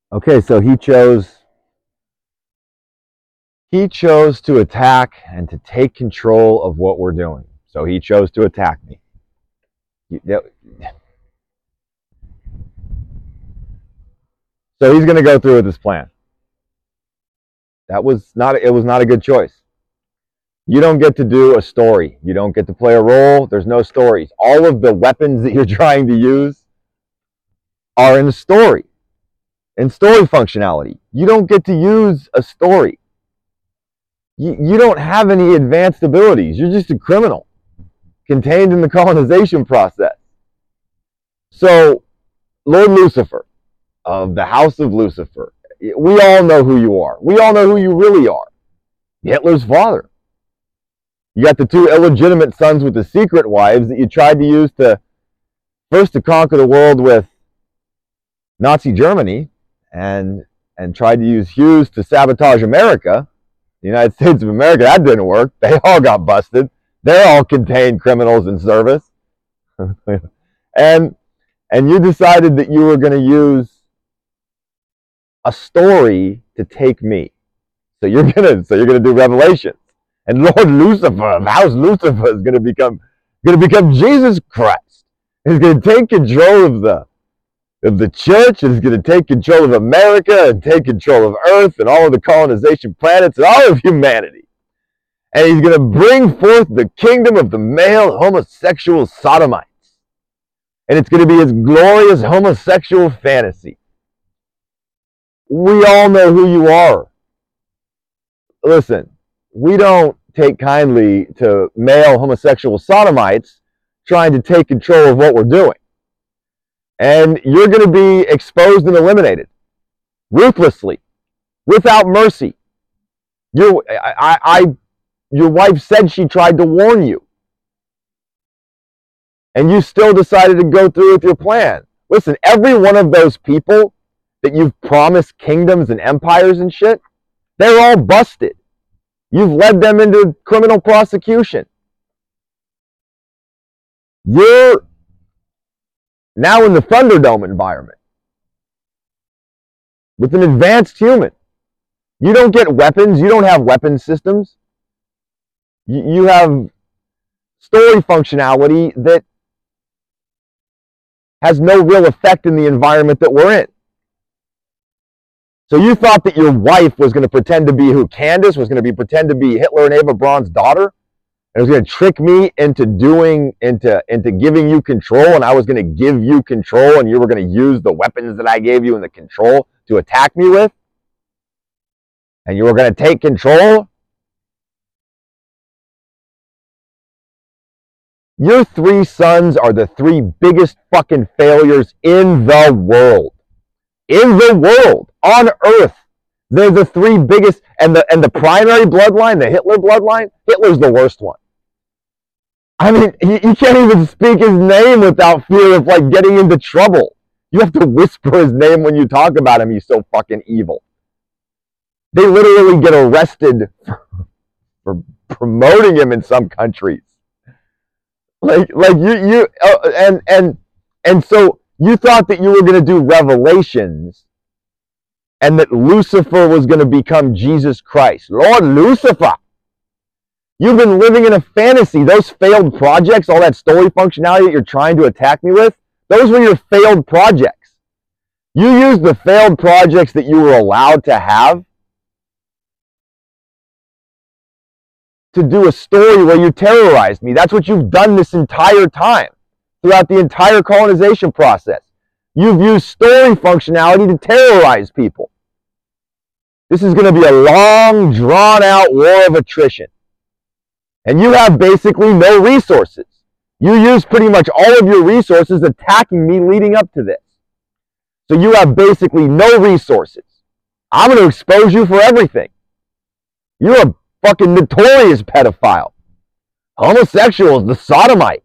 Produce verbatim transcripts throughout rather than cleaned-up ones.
Okay, so he chose he chose to attack and to take control of what we're doing. So he chose to attack me. So he's going to go through with his plan. That was not it was not a good choice. You don't get to do a story. You don't get to play a role. There's no stories. All of the weapons that you're trying to use are in a story, in story functionality. You don't get to use a story. You, you don't have any advanced abilities. You're just a criminal contained in the colonization process. So, Lord Lucifer, of the House of Lucifer, we all know who you are. We all know who you really are. Hitler's father. You got the two illegitimate sons with the secret wives that you tried to use to first to conquer the world with Nazi Germany, and and tried to use Hughes to sabotage America, the United States of America. That didn't work. They all got busted. They're all contained criminals in service. and and you decided that you were going to use a story to take me. So you're gonna so you're gonna do Revelation. And Lord Lucifer, House Lucifer, is going to become going to become Jesus Christ. He's going to take control of the of the church, and he's going to take control of America, and take control of Earth, and all of the colonization planets, and all of humanity. And he's going to bring forth the kingdom of the male homosexual sodomites. And it's going to be his glorious homosexual fantasy. We all know who you are. Listen, we don't take kindly to male homosexual sodomites trying to take control of what we're doing. And you're going to be exposed and eliminated ruthlessly, without mercy. Your, I, I, your wife said she tried to warn you, and you still decided to go through with your plan. Listen, every one of those people that you've promised kingdoms and empires and shit, they're all busted. You've led them into criminal prosecution. You're now in the Thunderdome environment with an advanced human. You don't get weapons. You don't have weapon systems. You, you have story functionality that has no real effect in the environment that we're in. So you thought that your wife was going to pretend to be who? Candace was going to be pretend to be Hitler and Eva Braun's daughter, and was going to trick me into doing into into giving you control, and I was going to give you control, and you were going to use the weapons that I gave you and the control to attack me with, and you were going to take control. Your three sons are the three biggest fucking failures in the world. In the world, on Earth, they're the three biggest, and the and the primary bloodline, the Hitler bloodline, Hitler's the worst one. I mean, you, you can't even speak his name without fear of like getting into trouble. You have to whisper his name when you talk about him. He's so fucking evil. They literally get arrested for, for promoting him in some countries. Like, like you, you, uh, and and and so. You thought that you were going to do Revelations and that Lucifer was going to become Jesus Christ. Lord Lucifer! You've been living in a fantasy. Those failed projects, all that story functionality that you're trying to attack me with, those were your failed projects. You used the failed projects that you were allowed to have to do a story where you terrorized me. That's what you've done this entire time. Throughout the entire colonization process. You've used story functionality to terrorize people. This is going to be a long, drawn-out war of attrition. And you have basically no resources. You use pretty much all of your resources attacking me leading up to this. So you have basically no resources. I'm going to expose you for everything. You're a fucking notorious pedophile. Homosexuals, the sodomites.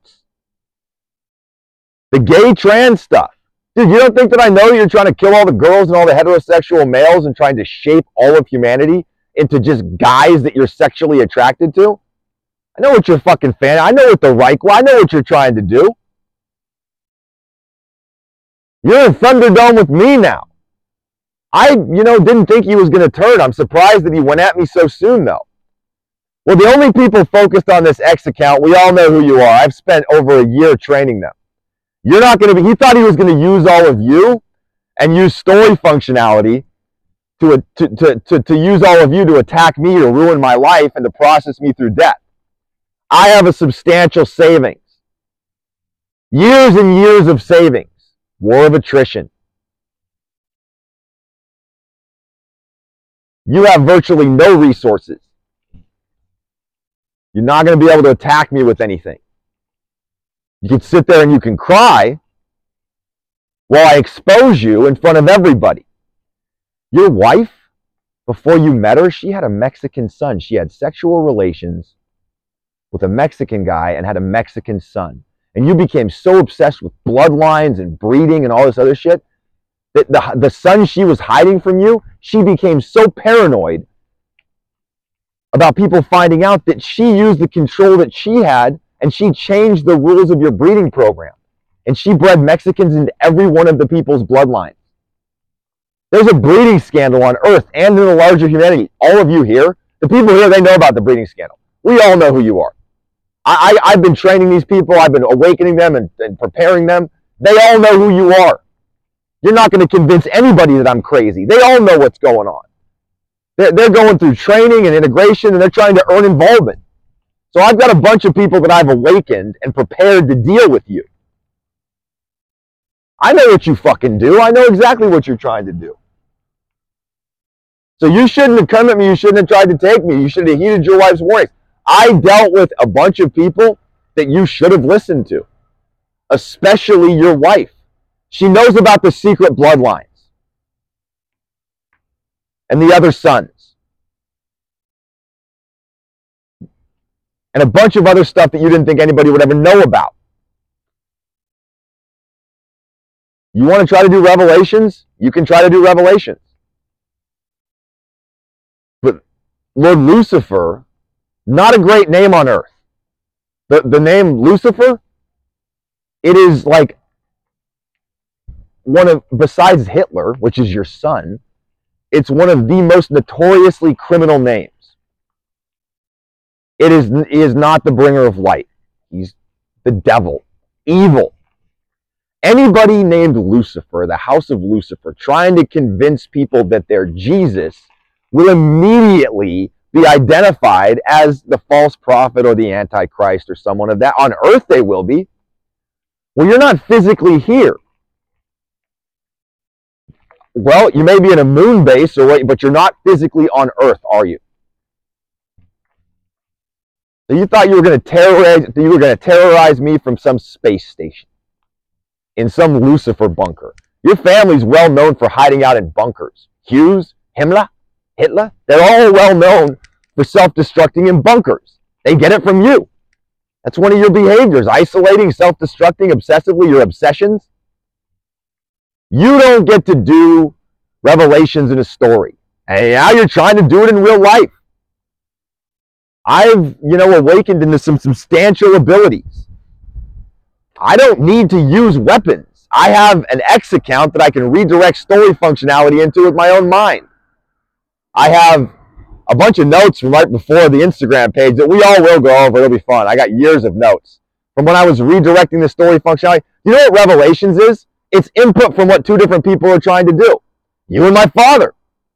The gay trans stuff. Dude, you don't think that I know you're trying to kill all the girls and all the heterosexual males and trying to shape all of humanity into just guys that you're sexually attracted to? I know what you're fucking fan. I know what the Reich, I know what you're trying to do. You're in Thunderdome with me now. I, you know, didn't think he was going to turn. I'm surprised that he went at me so soon, though. Well, the only people focused on this X account, we all know who you are. I've spent over a year training them. You're not going to be, he thought he was going to use all of you and use story functionality to, to, to, to, to use all of you to attack me, to ruin my life, and to process me through death. I have a substantial savings. Years and years of savings. War of attrition. You have virtually no resources. You're not going to be able to attack me with anything. You can sit there and you can cry while I expose you in front of everybody. Your wife, before you met her, she had a Mexican son. She had sexual relations with a Mexican guy and had a Mexican son. And you became so obsessed with bloodlines and breeding and all this other shit that the, the son she was hiding from you, she became so paranoid about people finding out that she used the control that she had and she changed the rules of your breeding program. And she bred Mexicans into every one of the people's bloodlines. There's a breeding scandal on Earth and in the larger humanity. All of you here, the people here, they know about the breeding scandal. We all know who you are. I, I, I've been training these people. I've been awakening them and, and preparing them. They all know who you are. You're not going to convince anybody that I'm crazy. They all know what's going on. They're, they're going through training and integration, and they're trying to earn involvement. So I've got a bunch of people that I've awakened and prepared to deal with you. I know what you fucking do. I know exactly what you're trying to do. So you shouldn't have come at me. You shouldn't have tried to take me. You should have heeded your wife's warnings. I dealt with a bunch of people that you should have listened to, especially your wife. She knows about the secret bloodlines and the other sons and a bunch of other stuff that you didn't think anybody would ever know about. You want to try to do revelations? You can try to do revelations. But Lord Lucifer, not a great name on earth. The, the name Lucifer, it is like one of, besides Hitler, which is your son, it's one of the most notoriously criminal names. It is, he is not the bringer of light. He's the devil, evil. Anybody named Lucifer, the house of Lucifer, trying to convince people that they're Jesus will immediately be identified as the false prophet or the Antichrist or someone of that. On earth they will be. Well, you're not physically here. Well, you may be in a moon base, or what, but you're not physically on earth, are you? So you thought you were going to terrorize, you were going to terrorize me from some space station in some Lucifer bunker. Your family's well known for hiding out in bunkers. Hughes, Himmler, Hitler, they're all well known for self-destructing in bunkers. They get it from you. That's one of your behaviors, isolating, self-destructing, obsessively, your obsessions. You don't get to do revelations in a story. And now you're trying to do it in real life. I've, you know, awakened into some substantial abilities. I don't need to use weapons. I have an X account that I can redirect story functionality into with my own mind. I have a bunch of notes from right before the Instagram page that we all will go over. It'll be fun. I got years of notes from when I was redirecting the story functionality. You know what Revelations is? It's input from what two different people are trying to do. You and my father.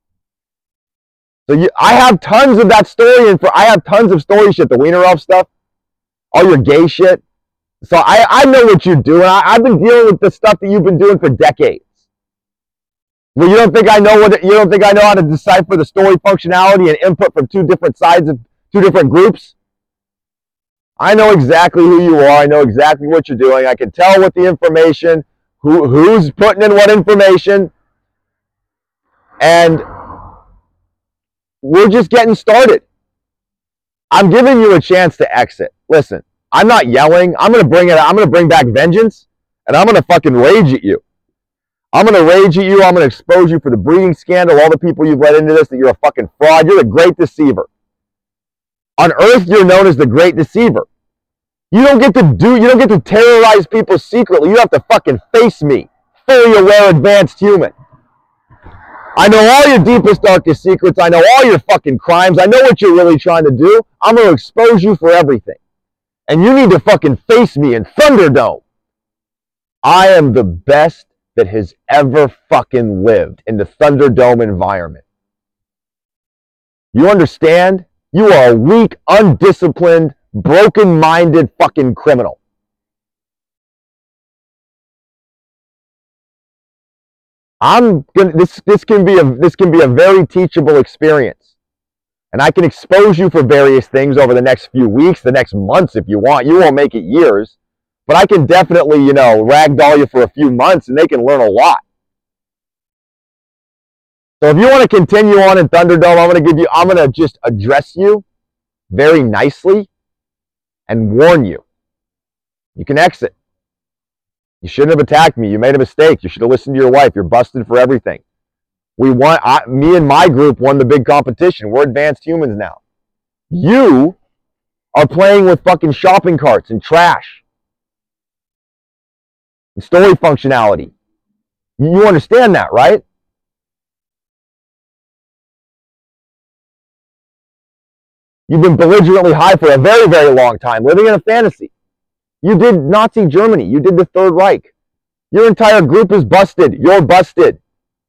So you, I have tons of that story, and for I have tons of story shit, the Wienerov stuff, all your gay shit. So I, I know what you're doing. I, I've been dealing with the stuff that you've been doing for decades. Well, you don't think I know what it, you don't think I know how to decipher the story functionality and input from two different sides of two different groups? I know exactly who you are. I know exactly what you're doing. I can tell what the information, who who's putting in what information, and we're just getting started. I'm giving you a chance to exit. Listen, I'm not yelling. I'm gonna bring it. I'm gonna bring back vengeance, and I'm gonna fucking rage at you. I'm going to rage at you. I'm going to expose you for the breeding scandal, all the people you've led into this, that you're a fucking fraud. You're the great deceiver. On earth, you're known as the great deceiver. You don't get to do, you don't get to terrorize people secretly. You have to fucking face me. Fully aware, advanced human. I know all your deepest, darkest secrets. I know all your fucking crimes. I know what you're really trying to do. I'm going to expose you for everything. And you need to fucking face me in Thunderdome. I am the best that has ever fucking lived in the Thunderdome environment. You understand? You are a weak, undisciplined, broken-minded fucking criminal. I'm gonna this this can be a this can be a very teachable experience. And I can expose you for various things over the next few weeks, the next months if you want. You won't make it years. But I can definitely, you know, ragdoll you for a few months and they can learn a lot. So if you want to continue on in Thunderdome, I'm going to give you, I'm going to just address you very nicely and warn you. You can exit. You shouldn't have attacked me. You made a mistake. You should have listened to your wife. You're busted for everything. We won, I, me and my group won the big competition. We're advanced humans now. You are playing with fucking shopping carts and trash. And story functionality. You understand that, right? You've been belligerently high for a very, very long time, living in a fantasy. You did Nazi Germany. You did the Third Reich. Your entire group is busted. You're busted.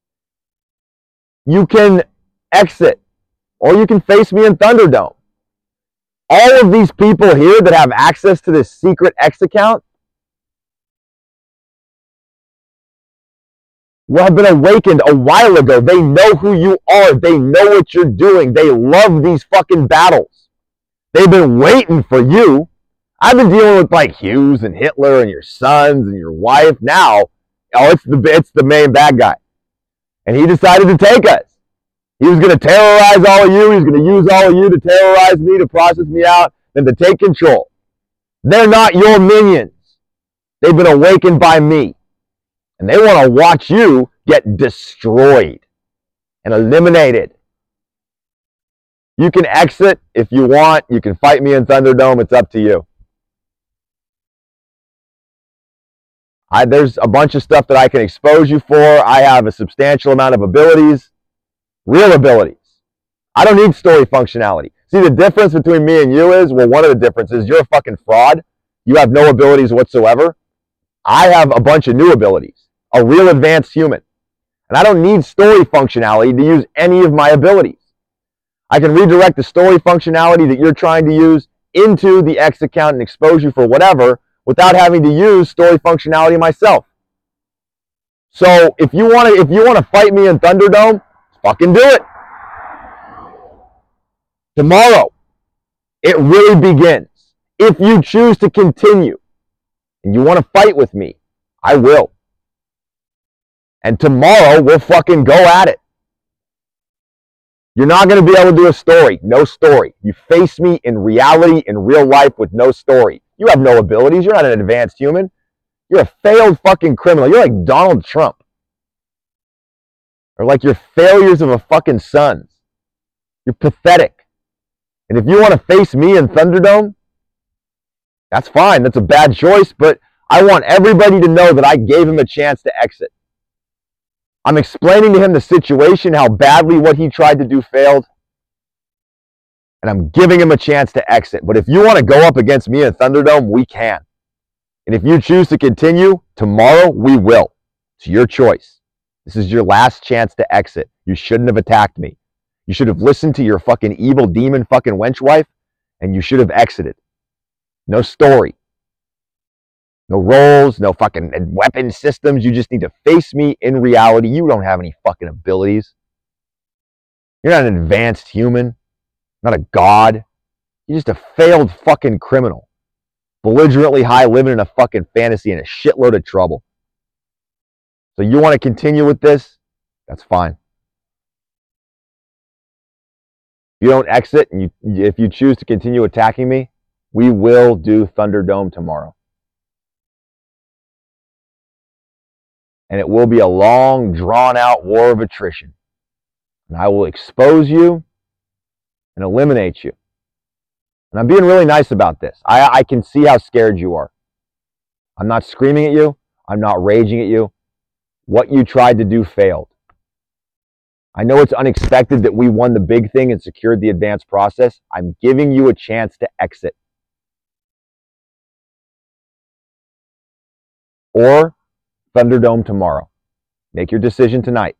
You can exit, or you can face me in Thunderdome. All of these people here that have access to this secret X account will have been awakened a while ago. They know who you are. They know what you're doing. They love these fucking battles. They've been waiting for you. I've been dealing with like Hughes and Hitler and your sons and your wife. Now, oh, it's the it's the main bad guy. And he decided to take us. He was going to terrorize all of you. He was going to use all of you to terrorize me, to process me out, and to take control. They're not your minions. They've been awakened by me. And they want to watch you get destroyed and eliminated. You can exit if you want. You can fight me in Thunderdome. It's up to you. I, there's a bunch of stuff that I can expose you for. I have a substantial amount of abilities, real abilities. I don't need story functionality. See, the difference between me and you is, well, one of the differences, you're a fucking fraud. You have no abilities whatsoever. I have a bunch of new abilities, a real advanced human. And I don't need story functionality to use any of my abilities. I can redirect the story functionality that you're trying to use into the X account and expose you for whatever, without having to use story functionality myself. So if you want to, if you want to fight me in Thunderdome, fucking do it. Tomorrow, it really begins. If you choose to continue and you want to fight with me, I will. And tomorrow we'll fucking go at it. You're not going to be able to do a story. No story. You face me in reality, in real life, with no story. You have no abilities. You're not an advanced human. You're a failed fucking criminal. You're like Donald Trump. Or like your failures of a fucking sons. You're pathetic. And if you want to face me in Thunderdome, that's fine. That's a bad choice, but I want everybody to know that I gave him a chance to exit. I'm explaining to him the situation, how badly what he tried to do failed. And I'm giving him a chance to exit. But if you want to go up against me in Thunderdome, we can. And if you choose to continue, tomorrow we will. It's your choice. This is your last chance to exit. You shouldn't have attacked me. You should have listened to your fucking evil demon fucking wench wife, and you should have exited. No story. No roles, no fucking weapon systems. You just need to face me in reality. You don't have any fucking abilities. You're not an advanced human. Not a god. You're just a failed fucking criminal. Belligerently high, living in a fucking fantasy in a shitload of trouble. So you want to continue with this? That's fine. If you don't exit, and you, if you choose to continue attacking me, we will do Thunderdome tomorrow. And it will be a long, drawn-out war of attrition. And I will expose you and eliminate you. And I'm being really nice about this. I, I can see how scared you are. I'm not screaming at you. I'm not raging at you. What you tried to do failed. I know it's unexpected that we won the big thing and secured the advanced process. I'm giving you a chance to exit. Or Thunderdome tomorrow. Make your decision tonight.